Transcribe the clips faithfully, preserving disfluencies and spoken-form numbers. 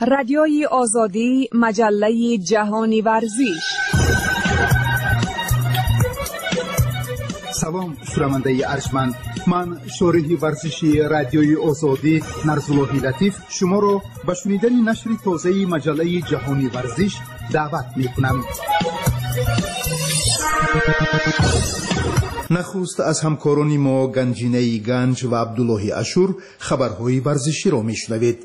رادیوی آزادی، مجله جهانی ورزش. سلام شنونده ارجمند، من شارح ورزشی رادیوی آزادی نرزالله لطیف شما را به شنیدن نشر تازه مجله جهانی ورزش دعوت می‌کنم. نخست از همکاران ما گنجینه گنج و عبدالله اشور خبرهای ورزشی را میشنوید.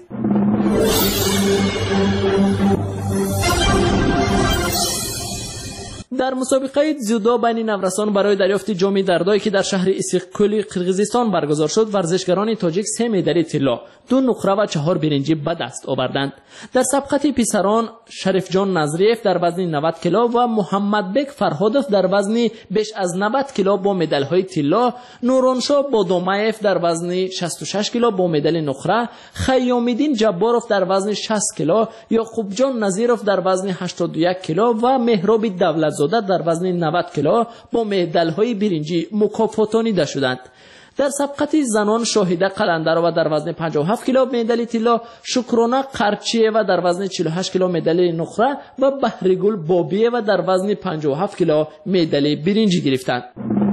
در مسابقه زیودو بین نورسان برای دریافت جام دردایی که در شهر استیقلال قرقیزستان برگزار شد، ورزشکاران تاجیک سه مدال طلا، دو نقره و چهار برنجی به دست آوردند. در سبقت پسران شریف جان نظریف در وزن نود کیلو و محمد بک فرهادوف در وزن بیش از نود کیلو با مدال‌های طلا، نورانشاه بادامایف در وزن شصت و شش کیلو با مدال نقره، خیام‌الدین جباروف در وزن شصت کیلو، یعقوب جان نظیروف در وزن هشتاد و یک کیلو و مهراب دولتزاده در وزن نود کیلو با مدال‌های برنجی مکافاتانیده شدند. در سبقت زنان شاهده قلندرova در وزن پنجاه و هفت کیلو مدال طلا، شکرانه قرچیeva در وزن چهل و هشت کیلو مدال نقره و بهرگل بابیeva در وزن پنجاه و هفت کیلو مدال برنجی گرفتند.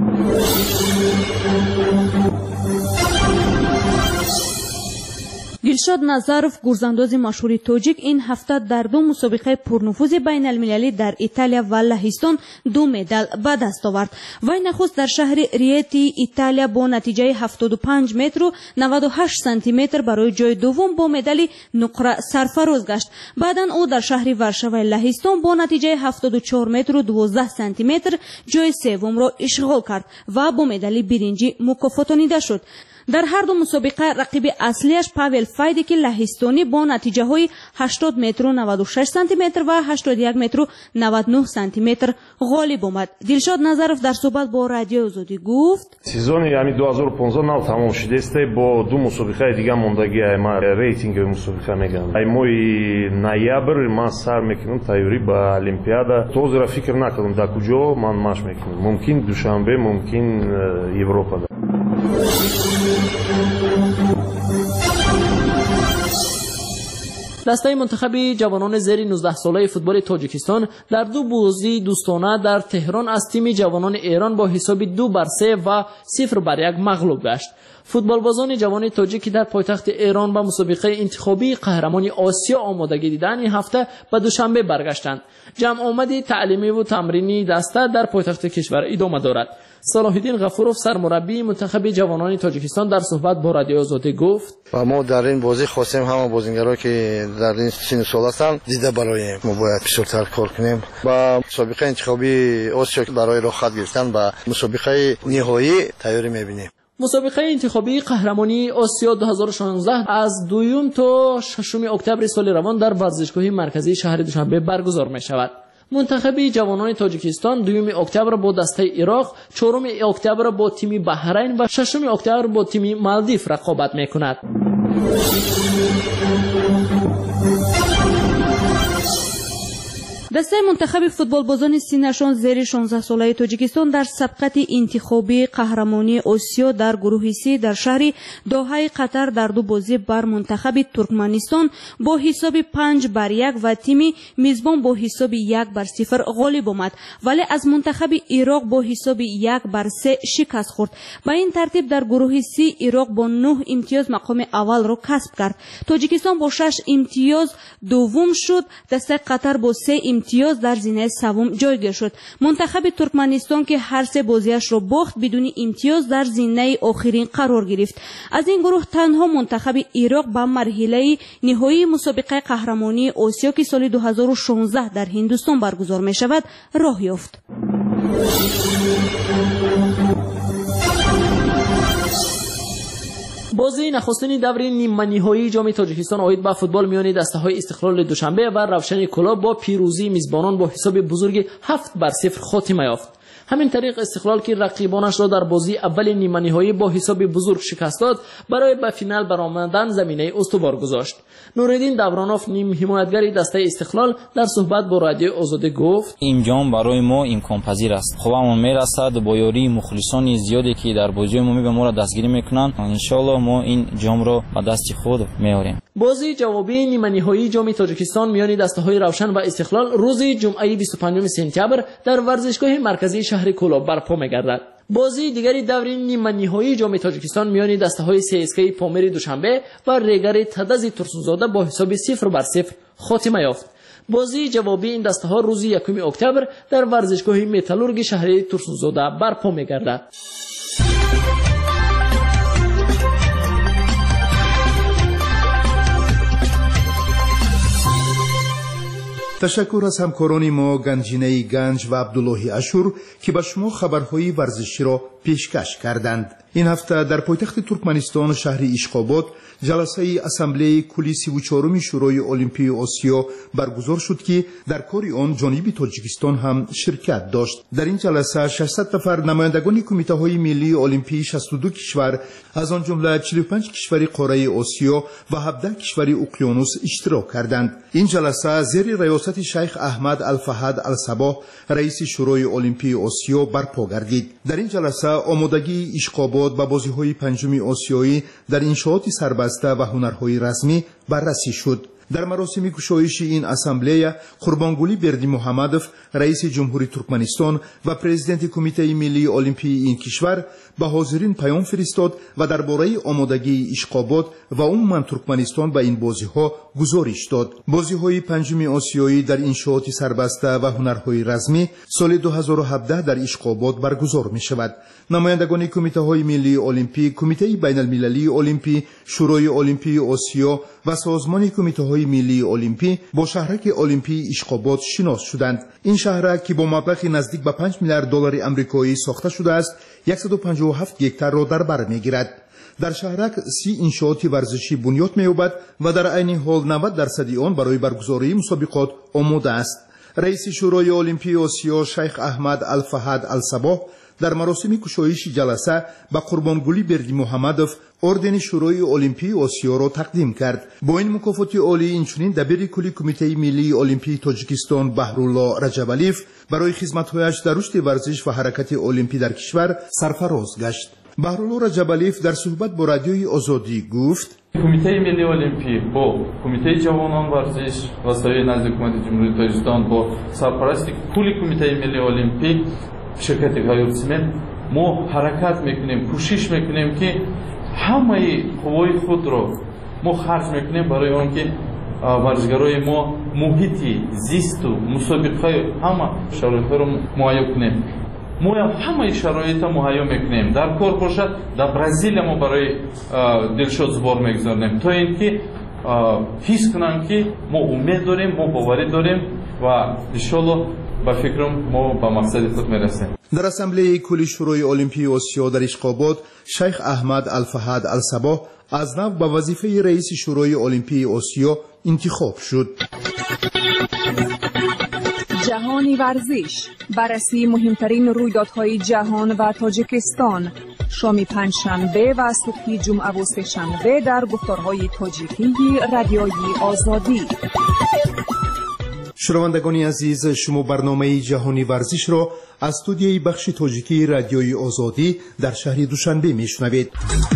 گلشاد نظروف گرزانداز مشهور تاجیک این هفته در دو مسابقه پرنفوذ بین المللی در ایتالیا و لهستان دو مدال به دست آورد. وی نخست در شهر ریتی ایتالیا با نتیجه هفتاد و پنج متر و نود و هشت سانتی متر برای جای دوم با مدال نقره سرفراز گشت. بعدا او در شهر ورشاو لهستان با نتیجه هفتاد و چهار متر و دوازده سانتی متر جای سوم را اشغال کرد و با مدال برنجی مکافاتانیده شد. در هر دو مسابقه رقیب اصلیش پاول فایدی که لهستانی با نتیجه های هشتاد متر و نود و شش سانتی متر و هشتاد و یک متر و نود و نه سانتی متر غالب آمد. دلشاد نظروف در صحبت با رادیو آزادی گفت: سیزن یعنی دو هزار و پانزده نو تمام شده است. با دو مسابقه دیگه موندگی ما ریتینگ مسابقه میگم. ای مای نوامبر ما سر میکنم تیاری با المپیادا. تو زیرا فکر نکردم در کجا من ماش میکنم. ممکن دوشنبه، ممکن اروپا. دسته منتخب جوانان زیر نوزده ساله فوتبال تاجیکستان در دو بازی دوستانه در تهران از تیم جوانان ایران با حساب دو بر سه و صفر بر یک مغلوب گشت. فوتبالبازان جوان تاجیکی در پایتخت ایران با مسابقه انتخابی قهرمانی آسیا آمادگی دیدن این هفته به دوشنبه برگشتند. جمع آمد تعلیمی و تمرینی دسته در پایتخت کشور ادامه دارد. صلاح الدین غفورов سرمربی منتخب جوانان تاجیکستان در صحبت با رادیو آزادی گفت: و ما در این بازی خواستیم همه بازیگرایی که در این سن سال هستند دیده برایم ما باید بیشتر کار کنیم و مسابقه انتخابی آسیا برای راه خط گرفتن و مسابقه نهایی تیاری می‌بینیم. مسابقه انتخابی قهرمانی آسیا دو هزار و شانزده از دوم تا ششم اکتبر سال روان در ورزشگاه مرکزی شهر دوشنبه برگزار می شود. منتخب جوانان تاجیکستان دوم اکتبر با دسته عراق، چهارم اکتبر با تیم بحرین و ششم اکتبر با تیم مالدیو رقابت می کند. دسته منتخب فوتبالبازان سینشان زیر شانزده ساله تاجیکستان در سبقت انتخابی قهرمانی آسیا در گروه سی در شهر دوحه قطر در دو بازی بر منتخب ترکمنستان با حساب پنج بر یک و تیم میزبان با حساب یک بر صفر غالب آمد، ولی از منتخب عراق با حساب یک بر سه شکست خورد. با این ترتیب در گروه سی عراق با نه امتیاز مقام اول را کسب کرد. تاجیکستان با شش امتیاز دوم شد. دسته قطر با سه امتیاز در زینه سوم جایگیر شد. منتخب ترکمنستان که هر سه بازیش را باخت بدون امتیاز در زینه آخرین قرار گرفت. از این گروه تنها منتخب عراق به مرحله نهایی مسابقه قهرمانی آسیا که سال دو هزار و شانزده در هندوستان برگزار می شود راه یافت. بازی نخستین دور نیمه نهایی جام تاجیکستان آید به فوتبال میان دسته‌های استقلال دوشنبه و روشن کلاب با پیروزی میزبانان با حساب بزرگ هفت بر صفر خاتمه یافت. همین طریق استقلال که رقیبانش را در بازی اول نیمه نهایی با حساب بزرگ شکست داد، برای به فینال برآمدن زمینه استوار گذاشت. نوردین دورانوف نیم حمایتگر دسته استقلال در صحبت با رادیو آزادی گفت: این جام برای ما امکان پذیر است. خوبمون میرسد با یاری مخلصان زیادی که در بازی عمومی به ما را دستگیری میکنند. ان شاء الله ما این جام را به دست خود میاریم. بازی جوابی نیمه نهایی جام تاجیکستان میان دسته‌های روشن و استقلال روز جمعه بیست و پنجم سپتامبر در ورزشگاه مرکزی شهر کولاب برپا می‌گردد. بازی دیگری دور نیمه نهایی جام تاجیکستان میان دسته‌های سی اس کی پامیر دوشنبه و ریگر تدز ترسونزاده با حساب صفر بر صفر خاتمه یافت. بازی جوابی این دسته‌ها روز یکم اکتبر در ورزشگاه متالورگ شهر ترسونزاده برپا می‌گردد. تشکر از همکاران ما گنجینه گنج و عبدالله اشور که به شما خبرهای ورزشی را پیشکش کردند. این هفته در پایتخت ترکمنستان شهر اشخاباد جلسه اسامبله کلی سی و چهارم شورای المپی آسیا برگزار شد که در کار آن جانب تاجیکستان هم شرکت داشت. در این جلسه ششصد نفر نمایندگان کمیته های ملی المپی شصت و دو کشور از آن جمله چهل و پنج کشور قاره آسیا و هفده کشور اقیانوس اشتراک کردند. این جلسه زیر ریاست شیخ احمد الفهد الصباح رئیس شورای المپی آسیا برپا گردید. در این جلسه آمادگی اشخاباد به بازی‌های پنجم آسیایی در انشاءات سربسته و هنرهای رسمی بررسی شد. در مراسم گشایش این اسامبله قربانگلی بردی محمدوف رئیس جمهوری ترکمنستان و پرزیدنت کمیته ملی المپی این کشور به حاضرین پیام فرستاد و درباره آمادگی اشخاباد و عموما ترکمنستان به این بازی‌ها گزارش داد. بازی‌های پنجم آسیایی در انشاءات سربسته و هنرهای رسمی سال دو هزار و هفده در اشخاباد برگزار می‌شود. نمایندگان کمیته‌های ملی المپی، کمیته بین‌المللی المپی، شورای المپی آسیا و سازمان کمیته‌های ملی المپی با شهرک المپی اشخاباد شناس شدند. این شهرک که با مبلغ نزدیک به پنج میلیارد دلار آمریکایی ساخته شده است، صد و پنجاه و هفت گکتار را در بر می‌گیرد. در شهرک سی انشاءات ورزشی بنیاد می‌یابد و در عین حال نود درصد آن برای برگزاری مسابقات آماده است. رئیس شورای المپی آسیا شیخ احمد الفهد الصباح در مراسم گشایش جلسه به قربانگلی بردی محمدوف اردن شورای المپی آسیا را تقدیم کرد. با این مکافات عالی اینچنین دبیر کلی کمیته ملی المپی تاجیکستان بهرالله رجبالیف برای خدمت‌هایش در رشد ورزش و حرکت المپی در کشور سرفراز گشت. بهرالله رجبالیف در صحبت با رادیوی آزادی گفت: کمیته ملی المپی با کمیته جوانان ورزش و سایر نزد حکومت جمهوری تاجیکستان با سرپرستی کلی کمیته ملی المپی شرکت گایورسمن ما حرکت میکنیم، کوشش میکنیم که همه قوای خود رو ما خرج میکنیم برای آن که ورزشگرای ما محیط زیست و مسابقه همه شرایط رو مهیا کنیم. ما همه شرایط مهیا میکنیم. در کار باشد در برزیل ما برای دلشاد زبار میگذاریم تا اینکه حس کنن که ما امید داریم، ما باوری داریم و انشالله با فکرم ما به مقصد خود میرسیم. در اسامبله کلی شورای المپی آسیا در اشخاباد شیخ احمد الفهد الصباح از نو به وظیفه رئیس شورای المپی آسیا انتخاب شد. جهانی ورزش، بررسی مهمترین رویدادهای جهان و تاجیکستان، شام پنجشنبه و صبح جمعه و سه‌شنبه در گفتارهای تاجیکی رادیوی آزادی. شنوندگان عزیز، شما برنامه جهانی ورزش را از استودیوی بخش تاجیکی رادیوی آزادی در شهر دوشنبه میشنوید.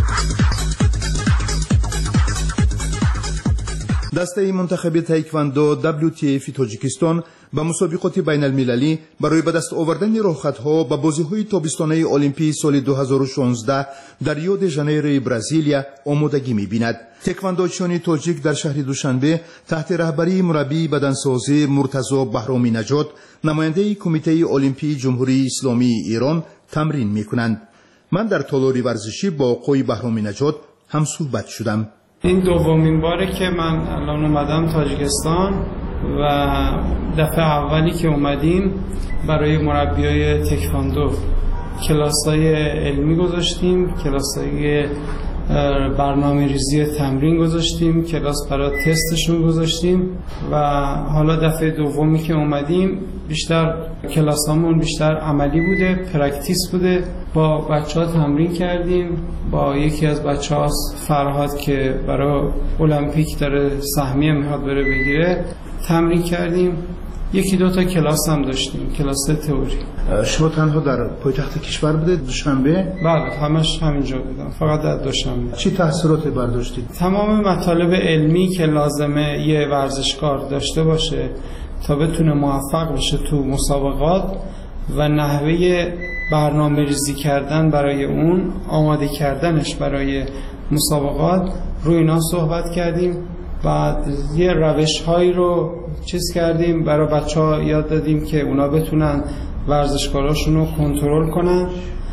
دسته منتخب تایکواندو دبلیو تی اف تاجیکستان به مسابقات بین المللی برای به دست آوردن راهخطها به بازی‌های تابستانه المپی سال دو هزار و شانزده در ریو د ژانیرو برزیلیا آمادگی می‌بیند. تکواندوچیان تاجیک در شهر دوشنبه تحت رهبری مربی بدنسازی مرتضی بهرامی نژاد نماینده کمیته المپی جمهوری اسلامی ایران تمرین می‌کنند. من در تالاری ورزشی با آقای بهرامی نژاد هم صحبت شدم. این دومین باره که من الان اومدم تاجیکستان و دفعه اولی که اومدیم برای مربیای تکواندو کلاس‌های علمی گذاشتیم، کلاس‌های برنامه ریزی تمرین گذاشتیم، کلاس برای تستشون گذاشتیم و حالا دفعه دومی که اومدیم بیشتر کلاسامون بیشتر عملی بوده، پرکتیس بوده. با بچه ها تمرین کردیم، با یکی از بچه ها فرهاد که برای المپیک داره سهمیه میخواد بره بگیره تمرین کردیم. یکی دو تا کلاس هم داشتیم، کلاس تئوری. شما تنها در پایتخت کشور بودید دوشنبه؟ بله، همش همینجا بودم، فقط در دوشنبه. چی تاثیراتی برداشتید؟ تمام مطالب علمی که لازمه یه ورزشکار داشته باشه تا بتونه موفق بشه تو مسابقات و نحوه برنامه ریزی کردن برای اون، آماده کردنش برای مسابقات، روی اینا صحبت کردیم. بعد یه روش هایی رو چیز کردیم برای بچه ها، یاد دادیم که اونا بتونن ورزشکاراشون رو کنترل کنن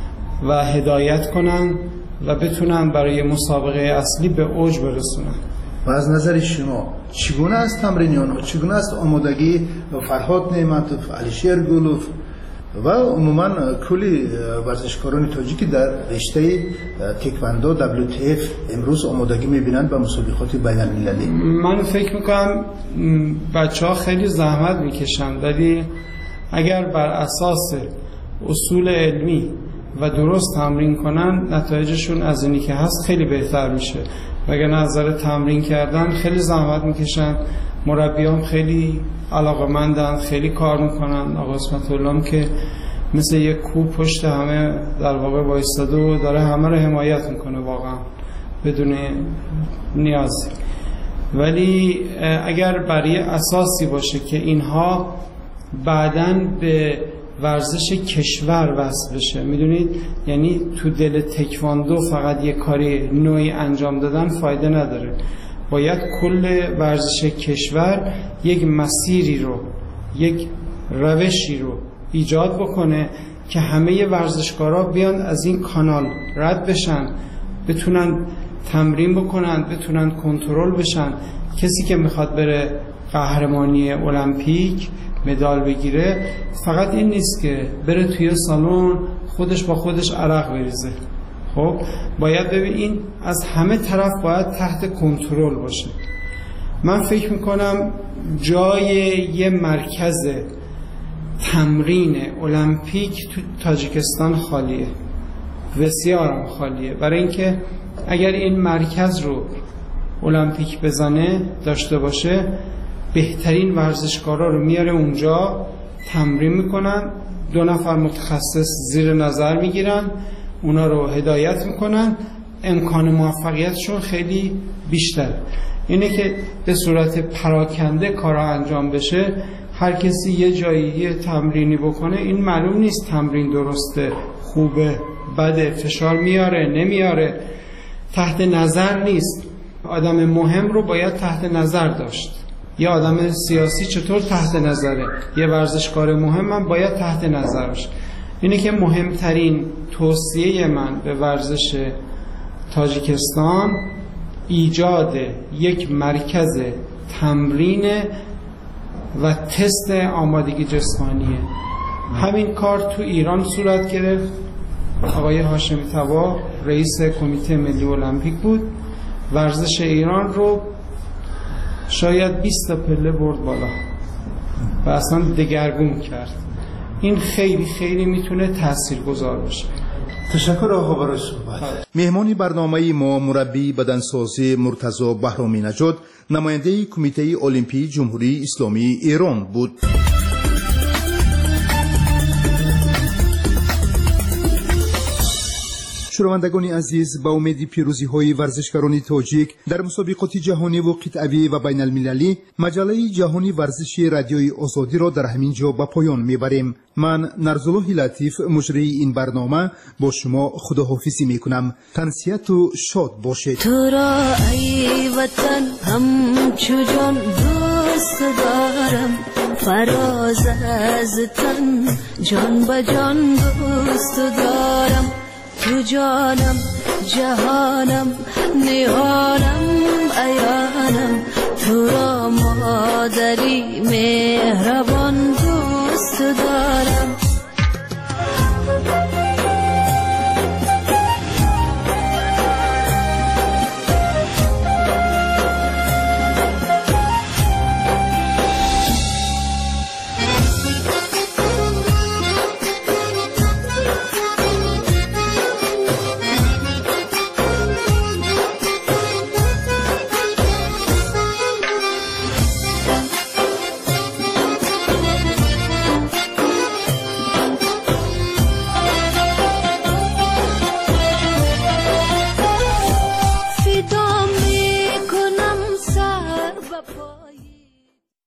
و هدایت کنن و بتونن برای مسابقه اصلی به اوج برسونن. و از نظر شما چگونه است تمرینیان، چگونه است آمادگی فرهاد نعمتوف، علیشیر گلوف و عموما کلی ورزشکاران تاجیکی در رشته تکواندو دبلیو تی اف امروز آمادگی میبینند به مسابقات بین المللی؟ من فکر میکنم بچه ها خیلی زحمت میکشن، ولی اگر بر اساس اصول علمی و درست تمرین کنن نتایجشون از اینی که هست خیلی بهتر میشه. وگر نظر تمرین کردن خیلی زحمت میکشن، مربیان خیلی علاقه‌مندن، خیلی کار میکنن. آقا اسمت الله که مثل یک کوه پشت همه در واقع وایستاده و داره همه رو حمایت میکنه واقعا بدون نیازی. ولی اگر برای اساسی باشه که اینها بعداً به ورزش کشور وصل بشه، میدونید یعنی تو دل تکواندو فقط یک کاری نوعی انجام دادن فایده نداره، باید کل ورزش کشور یک مسیری رو، یک روشی رو ایجاد بکنه که همه ورزشکارا بیان از این کانال رد بشن، بتونن تمرین بکنن، بتونن کنترل بشن. کسی که میخواد بره قهرمانی المپیک مدال بگیره فقط این نیست که بره توی سالن خودش با خودش عرق بریزه. خب باید ببین این از همه طرف باید تحت کنترل باشه. من فکر میکنم جای یه مرکز تمرین المپیک تو تاجیکستان خالیه، بسیارم خالیه، برای اینکه اگر این مرکز رو المپیک بزنه داشته باشه بهترین ورزشکارا رو میاره اونجا تمرین میکنن، دو نفر متخصص زیر نظر میگیرن، اونا رو هدایت میکنن، امکان موفقیتشون خیلی بیشتر. اینه که به صورت پراکنده کارا انجام بشه، هر کسی یه جایی یه تمرینی بکنه، این معلوم نیست تمرین درسته، خوبه، بده، فشار میاره، نمیاره، تحت نظر نیست. آدم مهم رو باید تحت نظر داشت. یه آدم سیاسی چطور تحت نظره؟ یه ورزشکار مهم من باید تحت نظر باشه. اینه که مهمترین توصیه من به ورزش تاجیکستان ایجاد یک مرکز تمرین و تست آمادگی جسمانیه. همین کار تو ایران صورت گرفت. آقای هاشمی طبا رئیس کمیته ملی المپیک بود، ورزش ایران رو شاید بیست تا پله برد بالا و اصلا دگرگون کرد. این خیلی خیلی میتونه تاثیرگذار باشه. تشکر آقا برای صحبت. مهمانی برنامه ما مربی بدنسازی مرتضی بهرامی نژاد، نماینده کمیته المپی جمهوری اسلامی ایران بود. شنوندگان عزیز، با امید پیروزی های ورزشکاران تاجیک در مسابقات جهانی و قطعی و بین المللی، مجله جهانی ورزشی رادیوی آزادی را در همین جا به پایان میبریم. من نرزالله لطیف مجری این برنامه با شما خداحافظی میکنم. تنسیت و شاد باشید. تو را ای وطن همچو جان دوست دارم، فراز از تن جان به جان دوست دارم. تو جانم جهانم نهانم ایانم، تو را مادری مهربان دوست دارم.